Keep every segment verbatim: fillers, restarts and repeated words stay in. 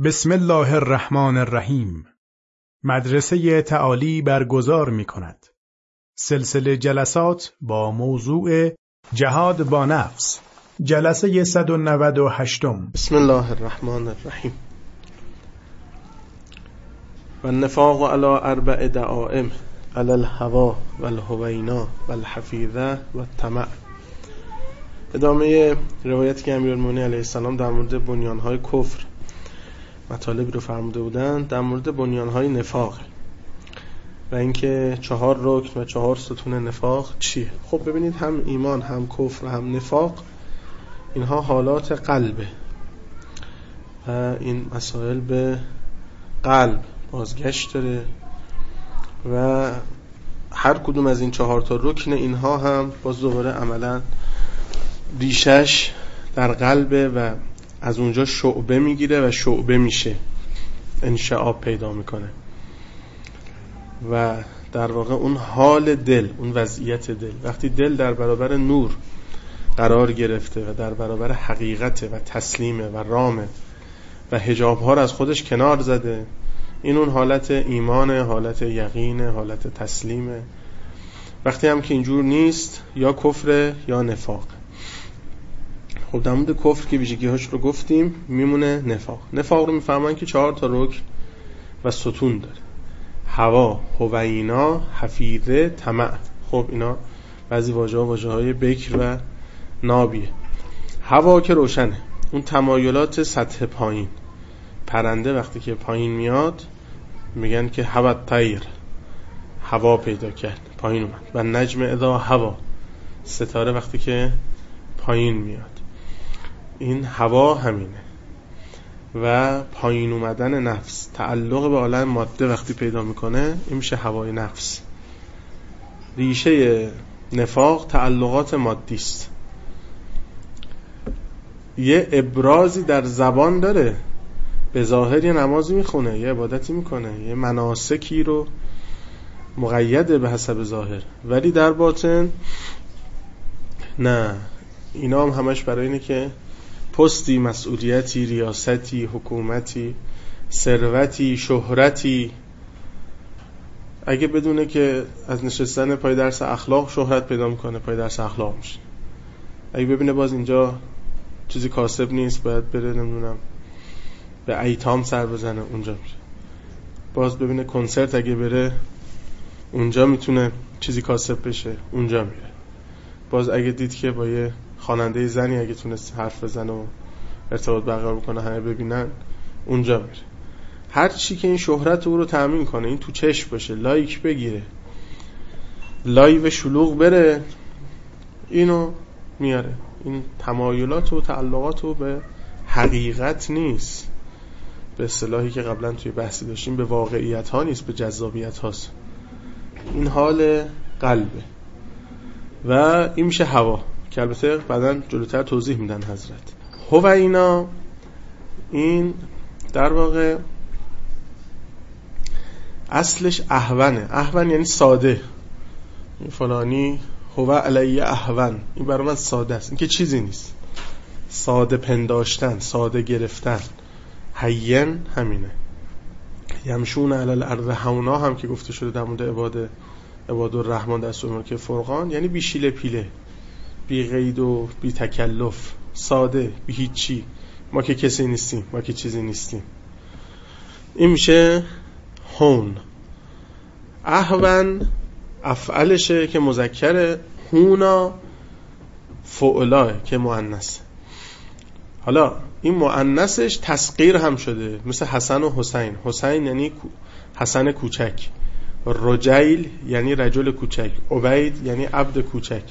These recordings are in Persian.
بسم الله الرحمن الرحیم. مدرسه تعالی برگزار می کند سلسله جلسات با موضوع جهاد با نفس، جلسه صد و نود و هشت. بسم الله الرحمن الرحیم. و النفاق علی اربع دعائم، علی الهوا و الهوینا و الحفیظه و الطمع. ادامه روایتی که امیرالمومنین علیه السلام در مورد بنیانهای کفر مطالبی رو فرموده بودند، در مورد بنیانهای نفاق و اینکه چهار رکن و چهار ستون نفاق چیه. خب ببینید، هم ایمان، هم کفر، هم نفاق، اینها حالات قلبه و این مسائل به قلب بازگشت داره و هر کدوم از این چهار تا رکن اینها هم باز دوباره عملا ریشش در قلبه و از اونجا شعبه میگیره و شعبه میشه، انشعاب پیدا میکنه و در واقع اون حال دل، اون وضعیت دل، وقتی دل در برابر نور قرار گرفته و در برابر حقیقت و تسلیمه و رامه و حجابها رو از خودش کنار زده، این اون حالت ایمانه، حالت یقینه، حالت تسلیمه. وقتی هم که اینجور نیست، یا کفر یا نفاق. خب در مورد کفر که ویژگی‌هاش رو گفتیم، میمونه نفاق. نفاق رو میفهمن که چهار تا رکن و ستون داره: هوا، هوینا، حفیظه، طمع. خب اینا بعضی واژه‌ها واژه‌های بکر و نابیه. هوا که روشنه، اون تمایلات سطح پایین. پرنده وقتی که پایین میاد میگن که هوا طیر، هوا پیدا کرد، پایین اومد. و نجم اذا هوا، ستاره وقتی که پایین میاد. این هوا همینه. و پایین اومدن نفس، تعلق به عالم ماده وقتی پیدا میکنه، این میشه هوای نفس. ریشه نفاق تعلقات مادی است. یه ابرازی در زبان داره، به ظاهر یه نمازی میخونه، یه عبادتی میکنه، یه مناسکی رو مقیده به حسب ظاهر، ولی در باطن نه. اینا هم همش برای اینه که پستی، مسئولیتی، ریاستی، حکومتی، ثروتی، شهرتی، اگه بدونه که از نشستن پای درس اخلاق شهرت پیدا میکنه، پای درس اخلاق میشه. اگه ببینه باز اینجا چیزی کاسب نیست، باید بره نمیدونم به ایتام سر بزنه، اونجا میشه. باز ببینه کنسرت اگه بره اونجا میتونه چیزی کاسب بشه، اونجا میره. باز اگه دید که با یه خواننده زنی اگه تونست حرف بزنه و ارتباط برقرار بکنه همه ببینن، اونجا میره. هر چی که این شهرت او رو تأمین کنه، این تو چشم باشه، لایک بگیره، لایو شلوغ بره، اینو میاره. این تمایلات و تعلقات رو به حقیقت نیست، به اصطلاحی که قبلا توی بحثی داشتیم به واقعیت ها نیست، به جذابیت هاست. این حال قلبه و این میشه هوا که البته بعداً جلوتر توضیح میدن حضرت. هوینا، این در واقع اصلش اهونه. اهون یعنی ساده. این فلانی هو علی اهون، این برای من ساده است، این که چیزی نیست. ساده پنداشتن، ساده گرفتن. هین همینه. یمشون علی الارض هونا هم که گفته شده در مورد عباد عباد الرحمن در سوره که فرقان، یعنی بی شیله پیله، بی قید و بی تکلف، ساده، بی هیچی. ما که کسی نیستیم، ما که چیزی نیستیم. این میشه هون. اهون افعلشه که مذکره، هونا فعلا که مؤنث. حالا این مؤنثش تسغیر هم شده، مثل حسن و حسین. حسین یعنی حسن کوچک، رجیل یعنی رجل کوچک، عبید یعنی عبد کوچک،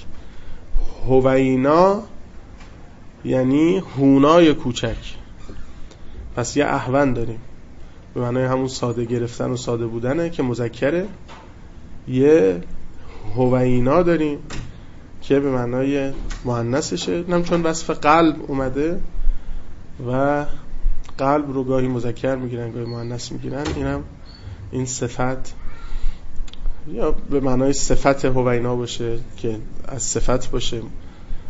هوینا یعنی هونای کوچک. پس یه اهون داریم به معنای همون ساده گرفتن و ساده بودنه که مذکره. یه هوینا داریم که به معنای مؤنثشه، نم چون وصف قلب اومده و قلب رو گاهی مذکر میگیرن گاهی مؤنث میگیرن، اینم این صفت یا به معنای صفت هوینا باشه که از صفت باشه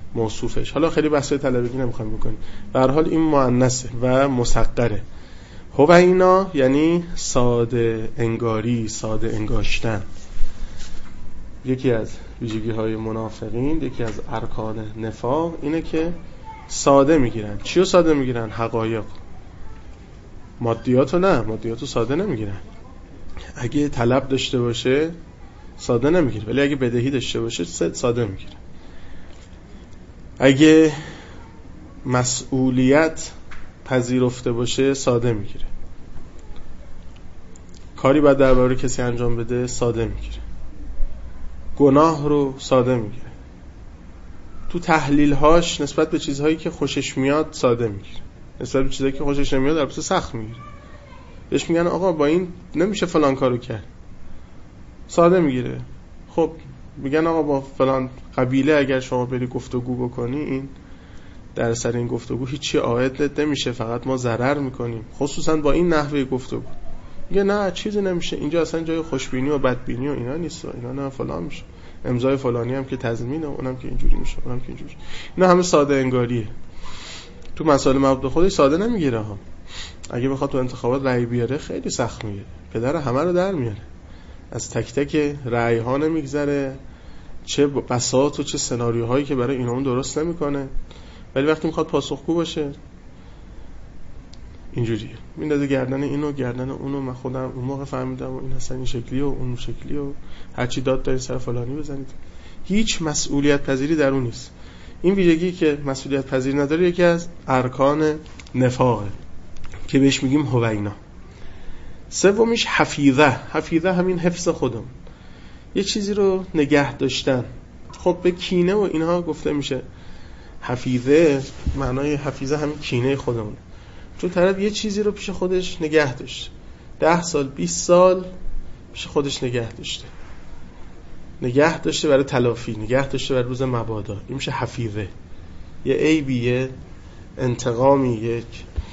موصوفش. حالا خیلی بحث طلبگی نمیخوایم بکنیم. به هر حال این مؤنثه و مصغره. هوینا یعنی ساده انگاری، ساده انگاشتن. یکی از ویژگی های منافقین، یکی از ارکان نفاق اینه که ساده میگیرن. چی رو ساده میگیرن؟ حقایق. مادیاتو نه، مادیاتو ساده نمیگیرن. اگه طلب داشته باشه ساده نمیگیره، ولی اگه بدهی داشته باشه ساده میگیره. اگه مسئولیت پذیرفته باشه ساده میگیره. کاری باید درباره کسی انجام بده ساده میگیره. گناه رو ساده میگیره. تو تحلیل‌هاش نسبت به چیزهایی که خوشش میاد ساده میگیره. نسبت به چیزهایی که خوشش نمیاد البته سخت میگیره. بهش میگن آقا با این نمیشه فلان کارو کرد، ساده میگیره. خب میگن آقا با فلان قبیله اگر شما بری گفتگو بکنی، این در سر این گفتگو هیچی عائد نمیشه، فقط ما ضرر میکنیم، خصوصا با این نحوه گفتگو. میگه نه چیزی نمیشه، اینجا اصلا جای خوشبینی و بدبینی و اینا نیست، اینا نه فلان میشه، امضای فلانی هم که تضمینه، اونم که اینجوری میشه، اونم که اینجوری. اینا همه ساده انگاریه. تو مسائل مربوط به خودش ساده نمیگیره ها. اگه بخواد تو انتخابات رأی بیاره خیلی سخت میگیره، پدر همه رو در میاره، از تک تک رأی ها نمیگذره، چه بساط و چه سناریوهایی که برای اینا اون درست نمیکنه. ولی وقتی میخواد پاسخگو باشه اینجوریه، میندازه گردن اینو گردن اونو. من خودم اون موقع فهمیدم و این اصلا این شکلی و اون شکلی و هرچی داد دارید سر فلانی بزنید. هیچ مسئولیت پذیری در اون نیست. این ویژگی که مسئولیت پذیری نداره یکی از ارکان نفاقه که بهش میگیم هوینا. سومیش حفیظه. حفیظه همین حفظ خودم، یه چیزی رو نگه داشتن. خب به کینه و اینها گفته میشه حفیظه. معنای حفیظه همین کینه خودمونه، چون طرف یه چیزی رو پیش خودش نگه داشت، ده سال بیست سال پیش خودش نگه داشته، نگه داشته برای تلافی، نگه داشته برای روز مبادا. این میشه حفیظه. یه عیبی، یه انتقامی، یک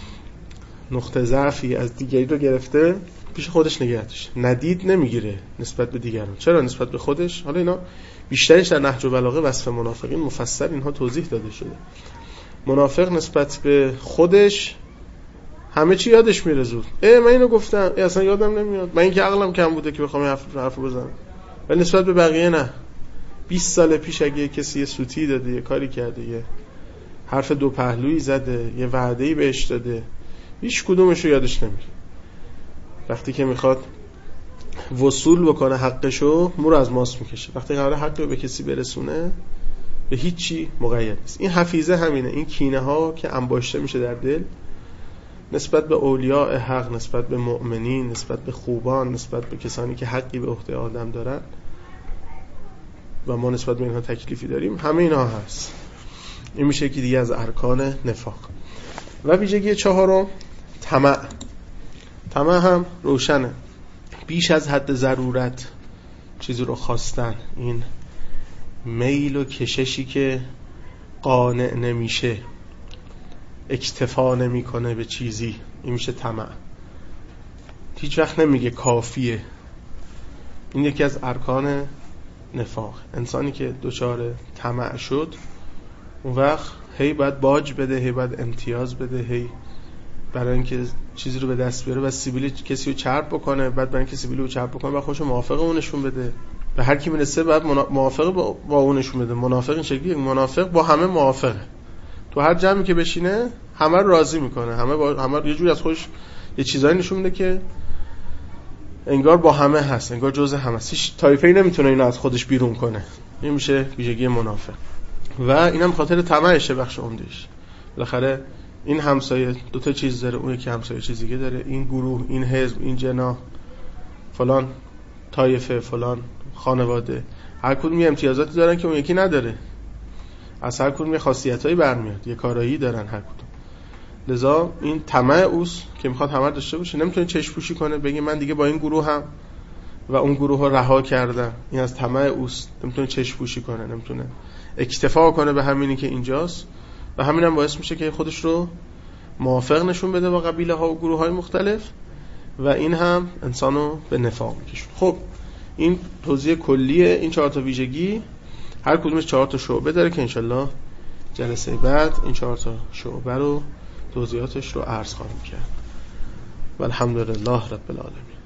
نقطه ضعفی از دیگری رو گرفته پیش خودش نگه داشته، ندید نمیگیره نسبت به دیگران. چرا؟ نسبت به خودش. حالا اینا بیشترش در نهج البلاغه وصف منافقین مفصل اینها توضیح داده شده. منافق نسبت به خودش همه چی یادش میره زود. اه من اینو گفتم، اه اصلا یادم نمیاد، من اینکه عقلم کم بوده که بخوام حرف حرف بزنم. ولی نسبت به بقیه نه. بیست سال پیش اگه کسی یه سوتی داده، یه کاری کرده، یه حرف دو پهلویی زده، یه وعده‌ای بهش داده، هیچ کدومش رو یادش نمیره. وقتی که میخواد وصول بکنه حقشو، مو رو از ماست میکشه. وقتی قراره حق رو به کسی برسونه به هیچی مقید نیست. این حفیظه همینه. این کینه ها که انباشته میشه در دل نسبت به اولیاء حق، نسبت به مؤمنین، نسبت به خوبان، نسبت به کسانی که حقی به عهده آدم دارن و ما نسبت به اینها تکلیفی داریم، همه اینها هست. این میشه که دیگه از ارکان نفاق. و ویژگی چهارم طمع. طمع هم روشنه، بیش از حد ضرورت چیزی رو خواستن، این میل و کششی که قانع نمیشه، اکتفا نمیکنه به چیزی، این میشه طمع. هیچ وقت نمیگه کافیه. این یکی از ارکان نفاق. انسانی که دچار طمع شد اون وقت هی باید باج بده، هی باید امتیاز بده، هی برای اینکه چیزی رو به دست بیاره و سیبیل کسی رو چرب بکنه، بعد برای اینکه سیبیل رو چرب بکنه بعد خودشو موافق اونشون بده. به هر کی میرسه بعد موافق با اونشون بده. منافق این شکلی، منافق با همه موافقه. تو هر جمعی که بشینه همه رو راضی میکنه، همه با همه یه جوری از خودش یه چیزایی نشون میده که انگار با همه هست، انگار جزء همه است. هیچ طایفه‌ای نمیتونه اینو از خودش بیرون کنه. این میشه ویژگی منافق. و اینم خاطر طمعشه بخش عمدهش. بالاخره این همسایه دو تا چیز داره، اون یکی همسایه چیز دیگه داره، این گروه، این حزب، این جناح، فلان طایفه، فلان خانواده، هر کدوم یه امتیازاتی دارن که اون یکی نداره. از هر کدوم یه خاصیتایی برمیاد، یه کارایی دارن هر کدوم. لذا این طمع اوست که میخواد همه داشته باشه. نمیتونه چشم پوشی کنه بگه من دیگه با این گروه هم و اون گروه ها رها کردم. این از طمع اوست. نمیتونه چشم پوشی کنه، نمیتونه اکتفا کنه به همینی که اینجاست و همین هم باعث میشه که خودش رو موافق نشون بده با قبیله ها و گروه های مختلف و این هم انسانو به نفاق میکشه. خب این توضیح کلیه این چهار تا ویژگی، هر کدومش چهار تا شعبه داره که انشالله جلسه بعد این چهار تا شعبه رو توضیحاتش رو عرض خواهیم کرد. و الحمدلله رب العالمین.